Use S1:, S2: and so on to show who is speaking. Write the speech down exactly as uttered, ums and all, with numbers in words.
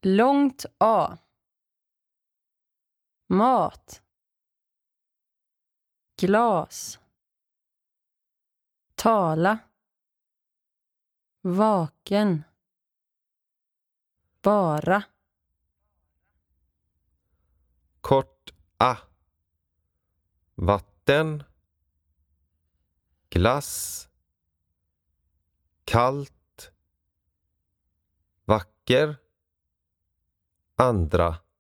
S1: Långt A. Mat. Glas. Tala. Vaken. Bara.
S2: Kort A. Vatten. Glass. Kallt. Vacker. Andra.